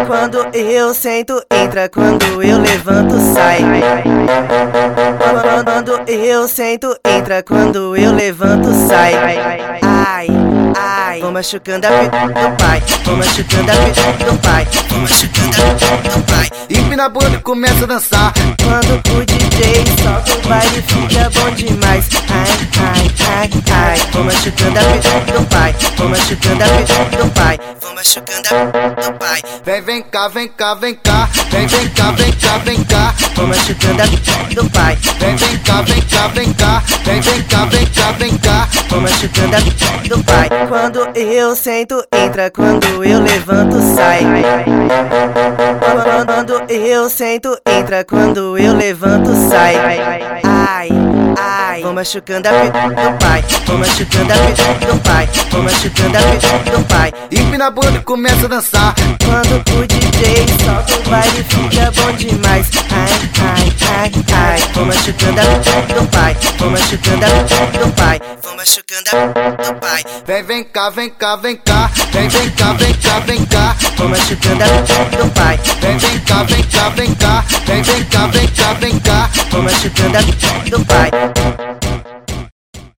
Quando eu sento, entra, quando eu levanto, sai. Quando eu sento, entra, quando eu levanto, sai. Ai, ai, vou machucando a pica do pai, vou machucando a pica do pai, vou machucando a pica do pai. Empina a bunda e começa a dançar. Quando o DJ solta o baile fica bom demais. Ai, ai, ai, ai, vou machucando a pica do pai, vou machucando a pica do pai, vou machucando a pica do pai. Vem cá, vem cá, vem cá. Vem cá, vem cá, vem cá. Vou machucando a pica do pai. Vem cá, vem cá, vem cá. Vem cá, vem cá, vem cá. Vou machucando a pica do pai. Quando eu sento, entra, quando eu levanto, sai. Quando eu sento, entra, quando eu levanto, sai. Ai, ai, vou machucando a pica do pai, vou machucando a pica do pai, vou machucando a pica do pai. Empina a bunda e começa a dançar. Quando o DJ solta o baile fica bom demais. Ai, ai, ai, ai, vou machucando a pica do pai, vou machucando a pica do pai, vou machucando a pica do pai. Vem cá, vem cá, vem cá. Vem cá, vem cá, vem cá. Vou machucando a pica do pai. Vem cá, vem cá, vem cá. Vem cá, vem cá, vem cá. Vou machucando a pica do pai.